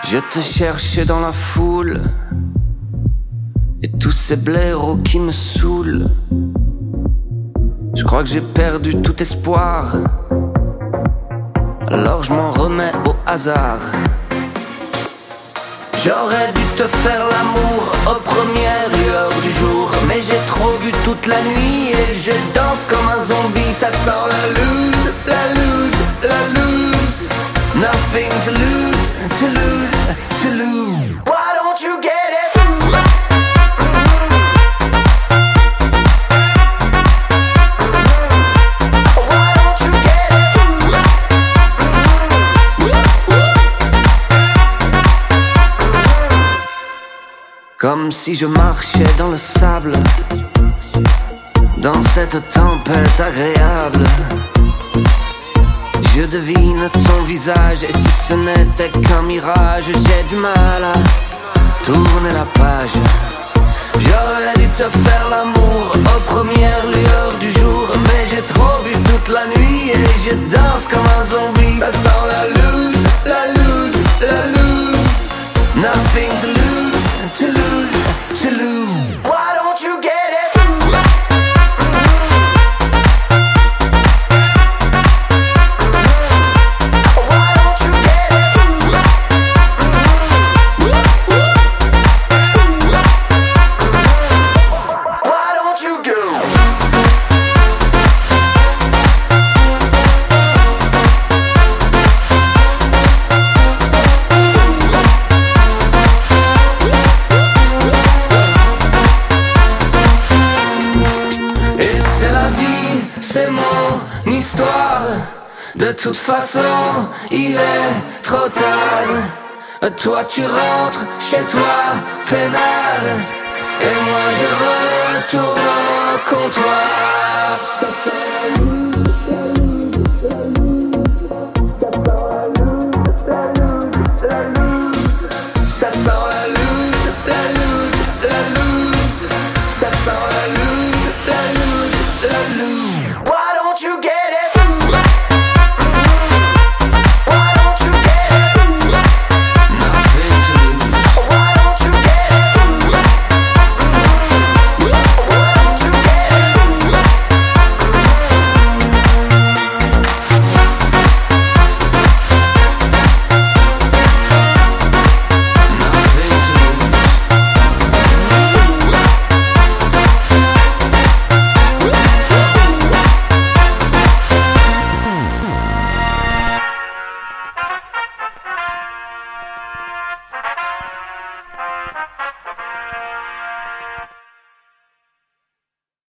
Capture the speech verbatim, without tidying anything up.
Je te cherchais dans la foule et tous ces blaireaux qui me saoulent. Je crois que j'ai perdu tout espoir, alors je m'en remets au hasard. J'aurais dû te faire l'amour aux premières lueurs du jour, mais j'ai trop bu toute la nuit et je danse comme un zombie. Ça sent la loose, la loose, la loose. Nothing to lose, to lose, to lose. Why don't you get it? Comme si je marchais dans le sable, dans cette tempête agréable. Je devine ton visage, et si ce n'était qu'un mirage, j'ai du mal à tourner la page. J'aurais dû te faire l'amour aux premières lueurs du jour, mais j'ai trop bu toute la nuit et je danse comme un zombie. Ça sent la loose, la loose, la loose. Nothing to lose, to lose, to lose. Why don't you get it? Why don't you get it? Why don't you go? C'est mon histoire. De toute façon, il est trop tard. Toi tu rentres chez toi, peinard, et moi je retourne au comptoir. Ça sent la loose, la loose, la loose. Ça sent la loose, la loose, la loose. Why don't you get it? Why don't you get it? Nothing to lose. Why don't you get it? Why don't you get it? Nothing to lose.